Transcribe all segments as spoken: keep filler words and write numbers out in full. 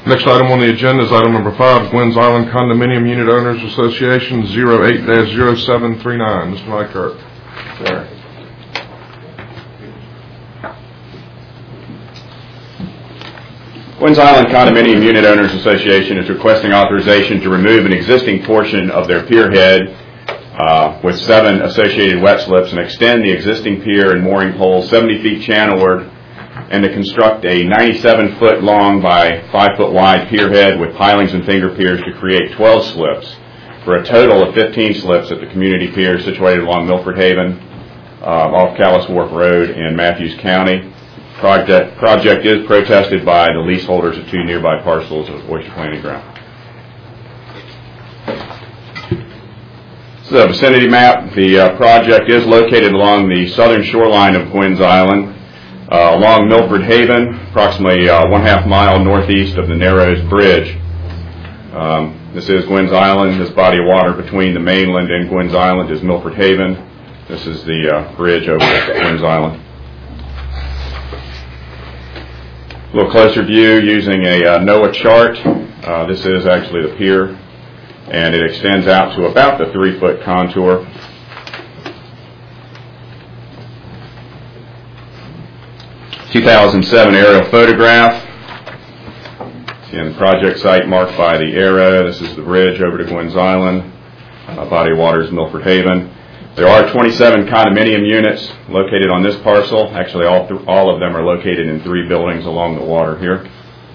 Next item on the agenda is item number five, Gwynns Island Condominium Unit Owners Association, zero eight dash zero seven three nine. Mister Nykirk. There. Gwynns Island Condominium Unit Owners Association is requesting authorization to remove an existing portion of their pier head uh, with seven associated wet slips and extend the existing pier and mooring pole seventy feet channelward, and to construct a ninety-seven foot long by five foot wide pier head with pilings and finger piers to create twelve slips for a total of fifteen slips at the community pier situated along Milford Haven uh, off Callis Wharf Road in Matthews County. Project, project is protested by the leaseholders of two nearby parcels of oyster planting ground. This is a vicinity map. The uh, project is located along the southern shoreline of Gwynns Island, uh, along Milford Haven, approximately uh, one half mile northeast of the Narrows Bridge. Um, this is Gwynns Island. This body of water between the mainland and Gwynns Island is Milford Haven. This is the uh, bridge over Gwynns Island. A little closer view using a uh, NOAA chart. Uh, this is actually the pier, and it extends out to about the three foot contour. two thousand seven aerial photograph. Again, the project site marked by the arrow. This is the bridge over to Gwynns Island. Uh, body of water is Milford Haven. There are twenty-seven condominium units located on this parcel. Actually, all, th- all of them are located in three buildings along the water here.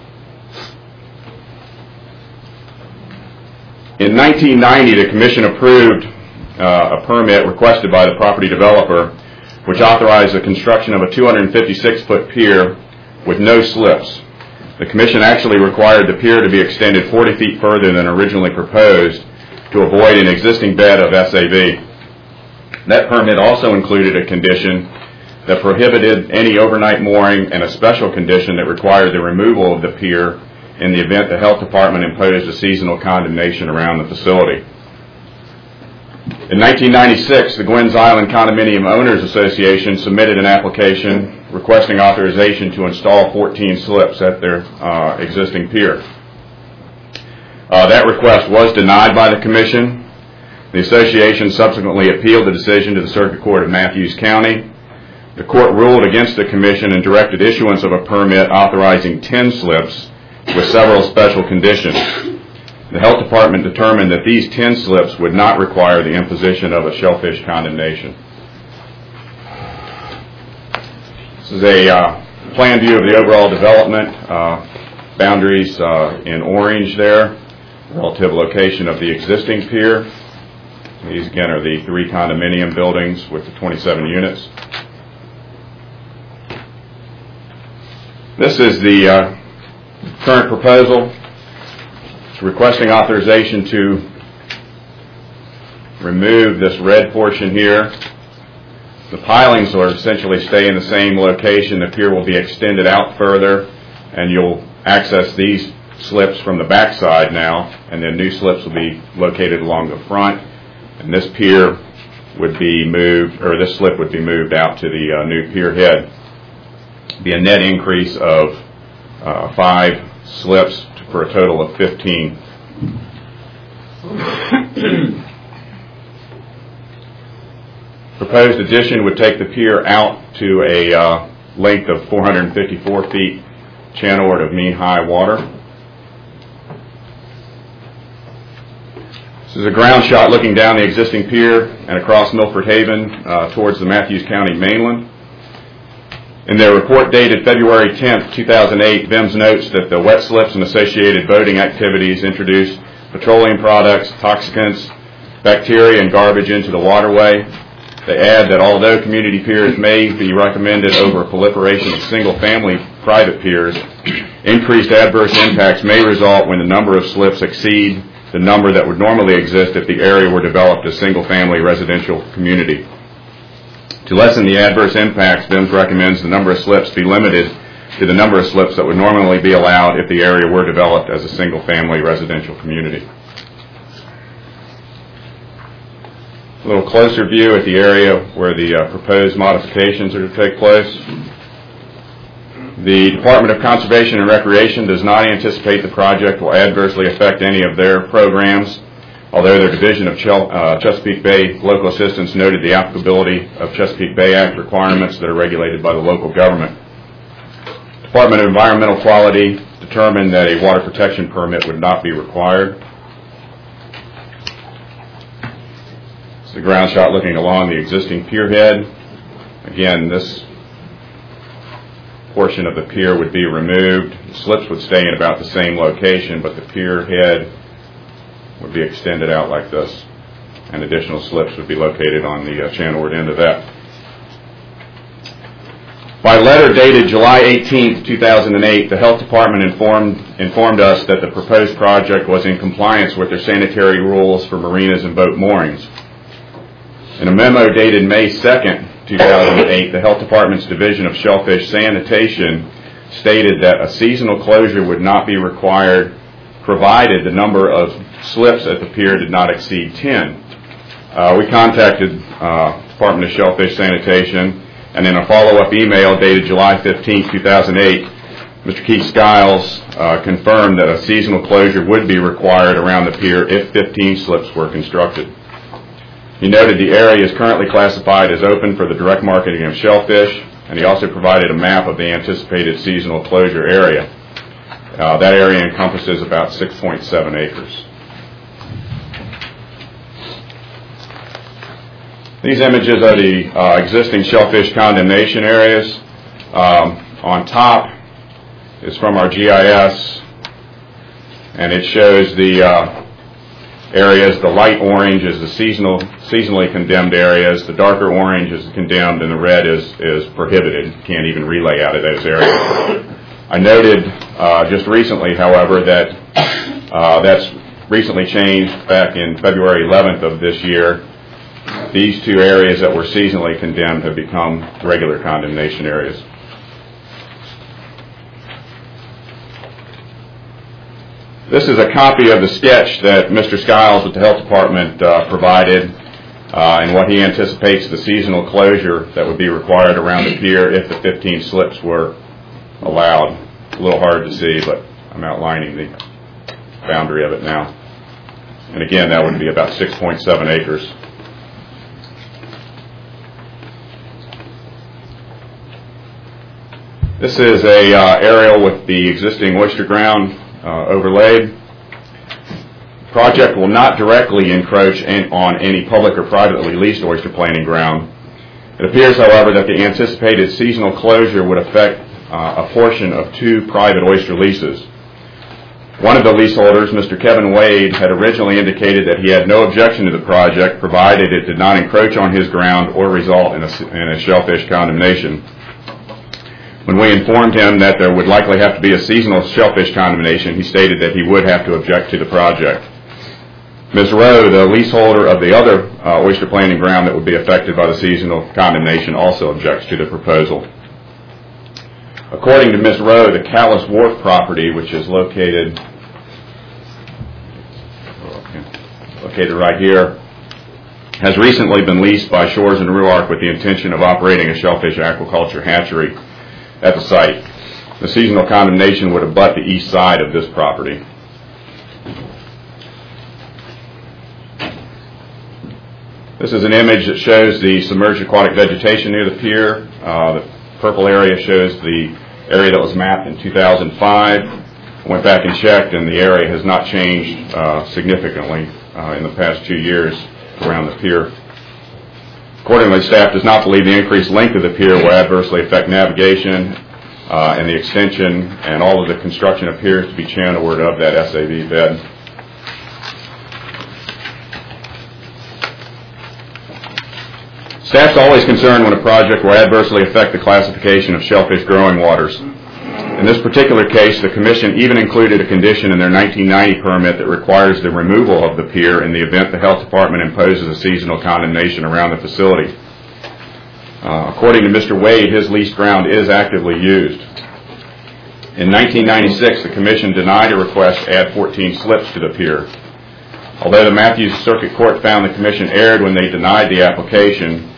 In nineteen ninety, the Commission approved uh, a permit requested by the property developer, which authorized the construction of a two hundred fifty-six foot pier with no slips. The Commission actually required the pier to be extended forty feet further than originally proposed to avoid an existing bed of S A V. That permit also included a condition that prohibited any overnight mooring and a special condition that required the removal of the pier in the event the health department imposed a seasonal condemnation around the facility. In nineteen ninety-six, the Gwynns Island Condominium Owners Association submitted an application requesting authorization to install fourteen slips at their uh, existing pier. Uh, that request was denied by the Commission. The association subsequently appealed the decision to the Circuit Court of Matthews County. The court ruled against the Commission and directed issuance of a permit authorizing ten slips with several special conditions. The Health Department determined that these ten slips would not require the imposition of a shellfish condemnation. This is a uh, plan view of the overall development. Uh, boundaries uh, in orange there, relative location of the existing pier. These, again, are the three condominium buildings with the twenty-seven units. This is the uh, current proposal. It's requesting authorization to remove this red portion here. The pilings will essentially stay in the same location. The pier will be extended out further, and you'll access these slips from the back side now, and then new slips will be located along the front. And this pier would be moved, or this slip would be moved out to the uh, new pier head. It'd be a net increase of uh, five slips for a total of fifteen. Proposed addition would take the pier out to a uh, length of four hundred fifty-four feet channelward of mean high water. This is a ground shot looking down the existing pier and across Milford Haven uh, towards the Matthews County mainland. In their report dated February tenth, two thousand eight, V I M S notes that the wet slips and associated boating activities introduce petroleum products, toxicants, bacteria, and garbage into the waterway. They add that although community piers may be recommended over proliferation of single-family private piers, increased adverse impacts may result when the number of slips exceed the number that would normally exist if the area were developed as single-family residential community. To lessen the adverse impacts, V I M S recommends the number of slips be limited to the number of slips that would normally be allowed if the area were developed as a single-family residential community. A little closer view at the area where the uh, proposed modifications are to take place. The Department of Conservation and Recreation does not anticipate the project will adversely affect any of their programs, although their Division of Chel- uh, Chesapeake Bay Local Assistance noted the applicability of Chesapeake Bay Act requirements that are regulated by the local government. Department of Environmental Quality determined that a water protection permit would not be required. It's the ground shot looking along the existing pier head. Again, this portion of the pier would be removed. The slips would stay in about the same location, but the pier head would be extended out like this, and additional slips would be located on the uh, channelward end of that. By letter dated July eighteenth, two thousand eight, the Health Department informed, informed us that the proposed project was in compliance with their sanitary rules for marinas and boat moorings. In a memo dated May second, two thousand eight, the Health Department's Division of Shellfish Sanitation stated that a seasonal closure would not be required provided the number of slips at the pier did not exceed ten. Uh, we contacted uh, Department of Shellfish Sanitation, and in a follow-up email dated July fifteenth, two thousand eight, Mister Keith Skiles uh, confirmed that a seasonal closure would be required around the pier if fifteen slips were constructed. He noted the area is currently classified as open for the direct marketing of shellfish, and he also provided a map of the anticipated seasonal closure area. Uh, that area encompasses about six point seven acres. These images are the uh, existing shellfish condemnation areas. Um, on top is from our G I S, and it shows the uh, areas. The light orange is the seasonal, seasonally condemned areas. The darker orange is condemned, and the red is, is prohibited. Can't even relay out of those areas. I noted uh, just recently, however, that uh, that's recently changed back in February eleventh of this year. These two areas that were seasonally condemned have become regular condemnation areas. This is a copy of the sketch that Mister Skiles with the Health Department uh, provided uh, and what he anticipates the seasonal closure that would be required around the pier if the fifteen slips were allowed. A little hard to see, but I'm outlining the boundary of it now. And again, that would be about six point seven acres. This is a uh, aerial with the existing oyster ground uh, overlaid. The project will not directly encroach in, on any public or privately leased oyster planting ground. It appears, however, that the anticipated seasonal closure would affect uh, a portion of two private oyster leases. One of the leaseholders, Mister Kevin Wade, had originally indicated that he had no objection to the project provided it did not encroach on his ground or result in a, in a shellfish condemnation. When we informed him that there would likely have to be a seasonal shellfish condemnation, he stated that he would have to object to the project. Miz Rowe, the leaseholder of the other uh, oyster planting ground that would be affected by the seasonal condemnation, also objects to the proposal. According to Miz Rowe, the Callis Wharf property, which is located located right here, has recently been leased by Shores and Ruark with the intention of operating a shellfish aquaculture hatchery at the site. The seasonal condemnation would abut the east side of this property. This is an image that shows the submerged aquatic vegetation near the pier. Uh, the purple area shows the area that was mapped in two thousand five. I went back and checked, and the area has not changed uh, significantly uh, in the past two years around the pier. Accordingly, staff does not believe the increased length of the pier will adversely affect navigation, uh, and the extension and all of the construction appears to be channelward of that S A V bed. Staff's always concerned when a project will adversely affect the classification of shellfish growing waters. In this particular case, the Commission even included a condition in their nineteen ninety permit that requires the removal of the pier in the event the Health Department imposes a seasonal condemnation around the facility. Uh, according to Mister Wade, his leased ground is actively used. In nineteen ninety-six, the Commission denied a request to add fourteen slips to the pier. Although the Matthews Circuit Court found the Commission erred when they denied the application, the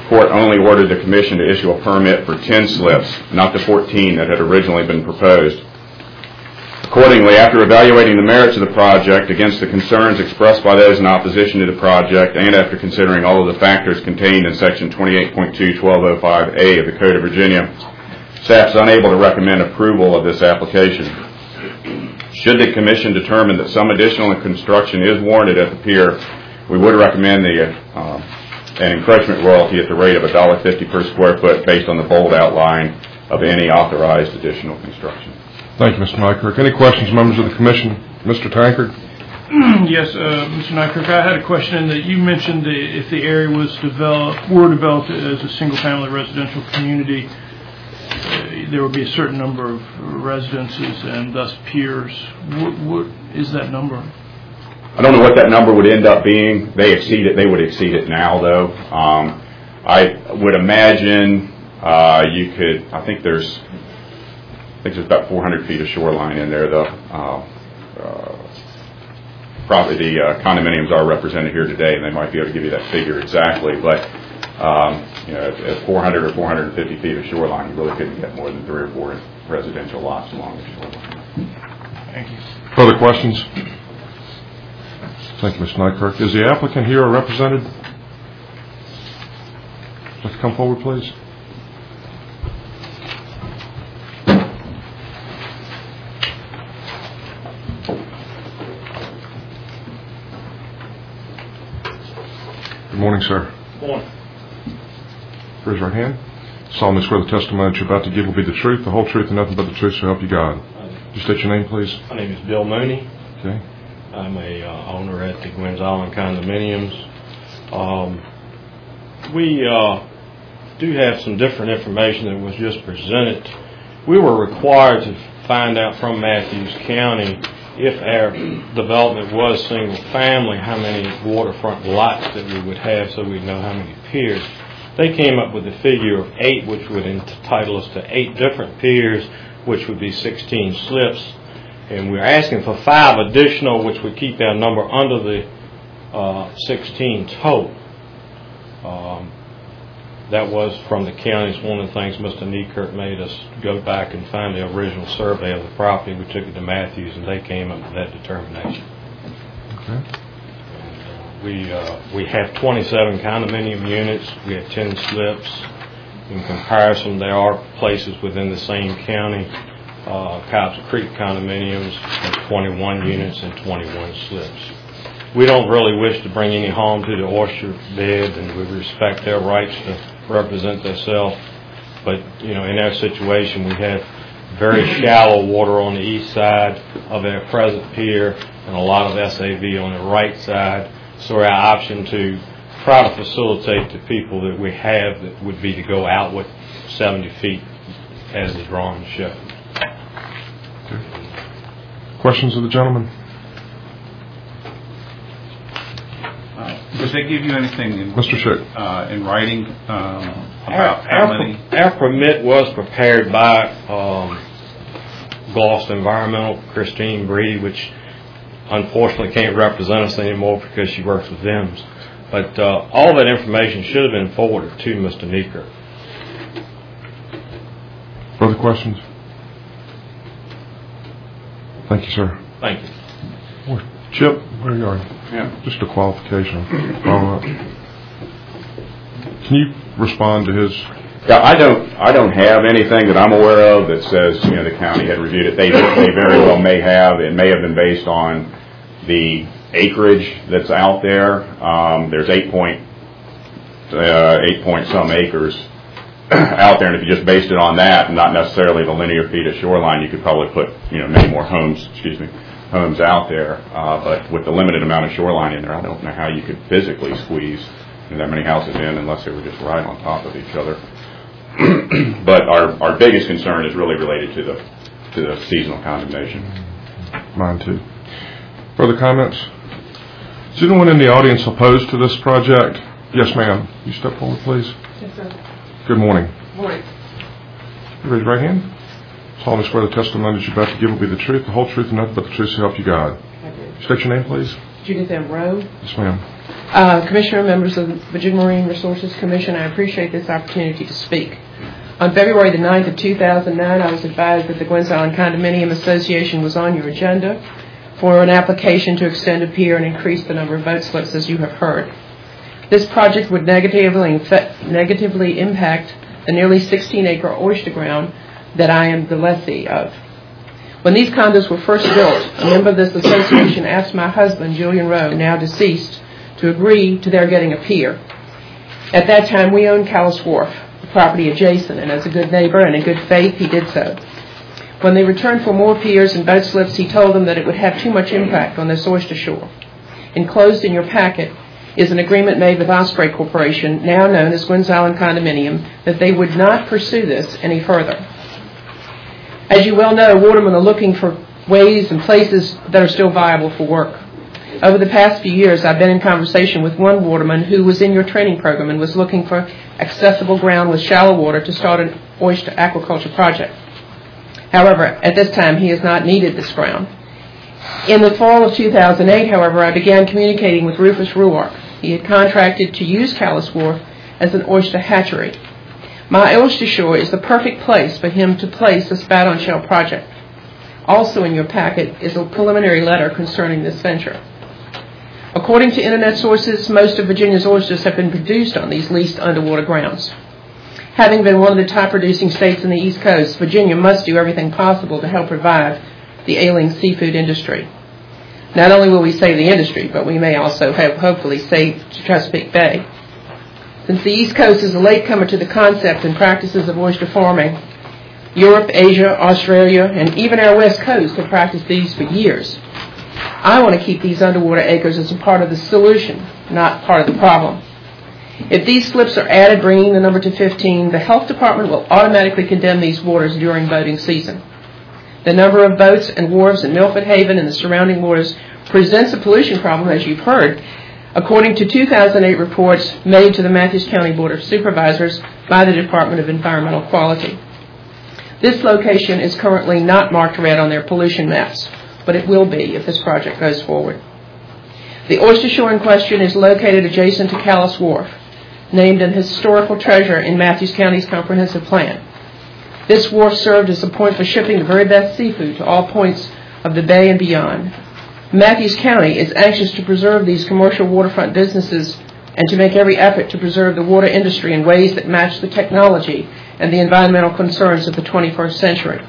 court only ordered the commission to issue a permit for ten slips, not the fourteen that had originally been proposed. Accordingly, after evaluating the merits of the project against the concerns expressed by those in opposition to the project, and after considering all of the factors contained in Section twenty-eight point two twelve oh five A of the Code of Virginia, staff is unable to recommend approval of this application. Should the commission determine that some additional construction is warranted at the pier, we would recommend the uh, an encroachment royalty at the rate of one dollar fifty per square foot based on the bold outline of any authorized additional construction. Thank you, Mister Nykirk. Any questions, members of the commission? Mister Tankard? Yes, uh, Mister Nykirk, I had a question that you mentioned that if the area was developed, were developed as a single-family residential community, uh, there would be a certain number of residences and thus piers. What, what is that number? I don't know what that number would end up being. They exceed it. They would exceed it now, though. Um, I would imagine uh, you could. I think there's. I think there's about four hundred feet of shoreline in there. The uh, uh, probably the uh, condominiums are represented here today, and they might be able to give you that figure exactly. But um, you know, at, at four hundred or four hundred fifty feet of shoreline, you really couldn't get more than three or four residential lots along the shoreline. Thank you. Further questions? Thank you, Mister Nykirk. Is the applicant here or represented? Let's come forward, please. Good morning, sir. Good morning. Raise your right hand. Solemnly swear the testimony that you're about to give will be the truth, the whole truth, and nothing but the truth, so help you God. Just state your name, please. My name is Bill Mooney. Okay. I'm a uh, owner at the Gwynns Island Condominiums. Um, we uh, do have some different information that was just presented. We were required to find out from Matthews County if our development was single family, how many waterfront lots that we would have so we'd know how many piers. They came up with a figure of eight, which would entitle us to eight different piers, which would be sixteen slips. And we're asking for five additional, which would keep our number under the uh, sixteen total. Um, that was from the counties. One of the things Mister Nykirk made us go back and find the original survey of the property. We took it to Matthews, and they came up with that determination. Okay. And, uh, we uh, we have twenty-seven condominium units. We have ten slips. In comparison, there are places within the same county. Uh, Cobbs Creek condominiums have twenty-one units and twenty-one slips. We don't really wish to bring any harm to the oyster bed, and we respect their rights to represent themselves. But, you know, in our situation, we have very shallow water on the east side of our present pier and a lot of S A V on the right side. So our option to try to facilitate the people that we have that would be to go out with seventy feet as the drawing shows. Questions of the gentleman? Uh, did they give you anything in, Mister Schick. uh, in writing um, Our, about how our, many? our permit was prepared by um, Gloucester Environmental, Christine Breedy, which unfortunately can't represent us anymore because she works with them. But uh, all that information should have been forwarded to Mister Nykirk. Further questions? Thank you, sir. Thank you. Oh, Chip, where are you? Yeah. Just a qualification. Follow up. Can you respond to his? Yeah, I don't. I don't have anything that I'm aware of that says you know the county had reviewed it. They they very well may have. It may have been based on the acreage that's out there. Um, there's eight point uh, eight point some acres out there, and if you just based it on that, and not necessarily the linear feet of shoreline, you could probably put you know many more homes. Excuse me, homes out there. Uh, but with the limited amount of shoreline in there, I don't know how you could physically squeeze that many houses in unless they were just right on top of each other. But our, our biggest concern is really related to the to the seasonal condemnation. Mine too. Further comments? Is anyone in the audience opposed to this project? Yes, ma'am. You step forward, please. Yes, sir. Good morning. Morning. You raise your right hand. Solemnly swear the testimony that you're about to give will be the truth, the whole truth, and nothing but the truth, so help you God. I do. State your name, please. Judith M. Rowe. Yes, ma'am. Uh, Commissioner, members of the Virginia Marine Resources Commission, I appreciate this opportunity to speak. On February the ninth of two thousand nine, I was advised that the Gwynns Island Condominium Association was on your agenda for an application to extend a pier and increase the number of boat slips, as you have heard. This project would negatively, negatively impact the nearly sixteen acre oyster ground that I am the lessee of. When these condos were first built, a member of this association asked my husband, Julian Rowe, now deceased, to agree to their getting a pier. At that time, we owned Callis Wharf, the property adjacent, and as a good neighbor and in good faith, he did so. When they returned for more piers and boat slips, he told them that it would have too much impact on this oyster shore. Enclosed in your packet is an agreement made with Osprey Corporation, now known as Gwynns Island Condominium, that they would not pursue this any further. As you well know, watermen are looking for ways and places that are still viable for work. Over the past few years, I've been in conversation with one waterman who was in your training program and was looking for accessible ground with shallow water to start an oyster aquaculture project. However, at this time, he has not needed this ground. In the fall of two thousand eight, however, I began communicating with Rufus Ruark. He had contracted to use Callis Wharf as an oyster hatchery. My oyster shore is the perfect place for him to place a spat-on-shell project. Also in your packet is a preliminary letter concerning this venture. According to Internet sources, most of Virginia's oysters have been produced on these leased underwater grounds. Having been one of the top producing states in the East Coast, Virginia must do everything possible to help revive the ailing seafood industry. Not only will we save the industry, but we may also have, hopefully save Chesapeake Bay. Since the East Coast is a latecomer to the concept and practices of oyster farming, Europe, Asia, Australia, and even our West Coast have practiced these for years. I want to keep these underwater acres as a part of the solution, not part of the problem. If these slips are added, bringing the number to fifteen, the health department will automatically condemn these waters during boating season. The number of boats and wharves in Milford Haven and the surrounding waters presents a pollution problem, as you've heard, according to two thousand eight reports made to the Matthews County Board of Supervisors by the Department of Environmental Quality. This location is currently not marked red on their pollution maps, but it will be if this project goes forward. The oyster shore in question is located adjacent to Callis Wharf, named an historical treasure in Matthews County's comprehensive plan. This wharf served as a point for shipping the very best seafood to all points of the bay and beyond. Matthews County is anxious to preserve these commercial waterfront businesses and to make every effort to preserve the water industry in ways that match the technology and the environmental concerns of the twenty-first century.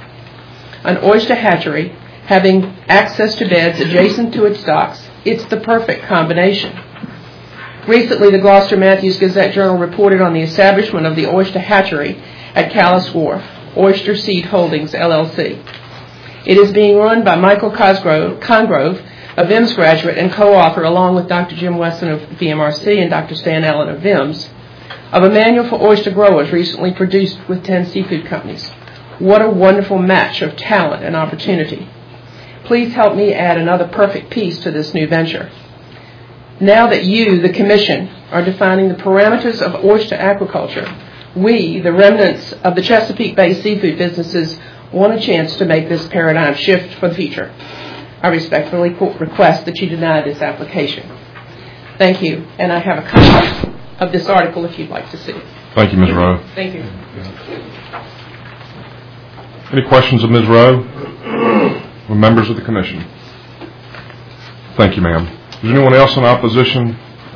An oyster hatchery, having access to beds adjacent to its docks, it's the perfect combination. Recently, the Gloucester Matthews Gazette-Journal reported on the establishment of the oyster hatchery at Callis Wharf, Oyster Seed Holdings, L L C. It is being run by Michael Cosgrove, Congrove, a V I M S graduate and co-author, along with Doctor Jim Weston of V M R C and Doctor Stan Allen of V I M S, of a manual for oyster growers recently produced with ten seafood companies. What a wonderful match of talent and opportunity. Please help me add another perfect piece to this new venture. Now that you, the Commission, are defining the parameters of oyster aquaculture, we, the remnants of the Chesapeake Bay seafood businesses, want a chance to make this paradigm shift for the future. I respectfully request that you deny this application. Thank you, and I have a copy of this article if you'd like to see it. Thank you, Miz Rowe. Thank you. Any questions of Miz Rowe or members of the Commission? Thank you, ma'am. Is there anyone else in opposition?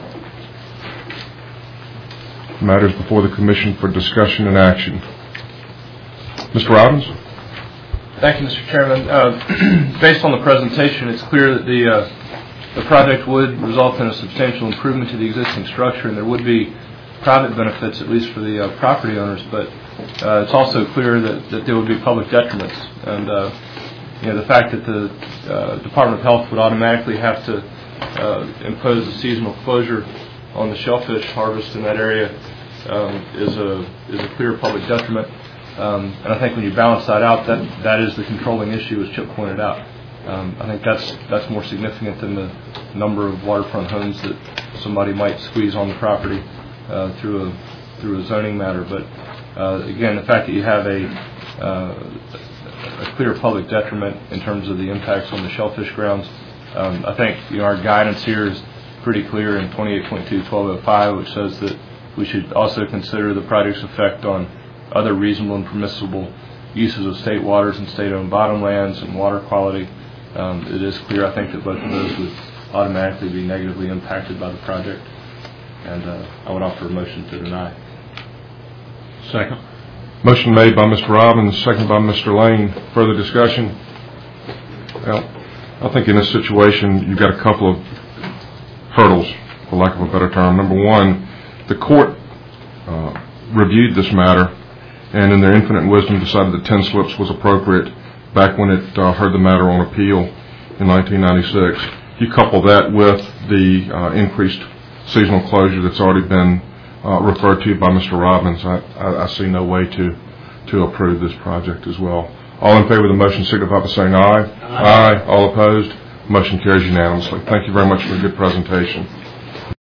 Matters before the Commission for discussion and action. Mister Robbins? Thank you, Mister Chairman. Uh, based on the presentation, it's clear that the uh, the project would result in a substantial improvement to the existing structure, and there would be private benefits, at least for the uh, property owners. But uh, it's also clear that, that there would be public detriments, and uh, you know the fact that the uh, Department of Health would automatically have to uh, impose a seasonal closure on the shellfish harvest in that area um, is a is a clear public detriment. Um, and I think when you balance that out, that that is the controlling issue, as Chip pointed out. Um, I think that's that's more significant than the number of waterfront homes that somebody might squeeze on the property uh, through a through a zoning matter. But uh, again, the fact that you have a uh, a clear public detriment in terms of the impacts on the shellfish grounds, um, I think you know our guidance here is pretty clear in twenty-eight point two twelve oh five, which says that we should also consider the project's effect on other reasonable and permissible uses of state waters and state-owned bottomlands and water quality. Um, it is clear, I think, that both of those would automatically be negatively impacted by the project, and uh, I would offer a motion to deny. Second. Motion made by Mister Robbins, seconded by Mister Lane. Further discussion? Well, I think in this situation, you've got a couple of hurdles, for lack of a better term. Number one, the court uh, reviewed this matter and in their infinite wisdom decided that ten slips was appropriate back when it uh, heard the matter on appeal in nineteen ninety-six. You couple that with the uh, increased seasonal closure that's already been uh, referred to by Mister Robbins, I, I, I see no way to, to approve this project as well. All in favor of the motion signify by saying aye. Aye. Aye. All opposed? Motion carries unanimously. Thank you very much for a good presentation.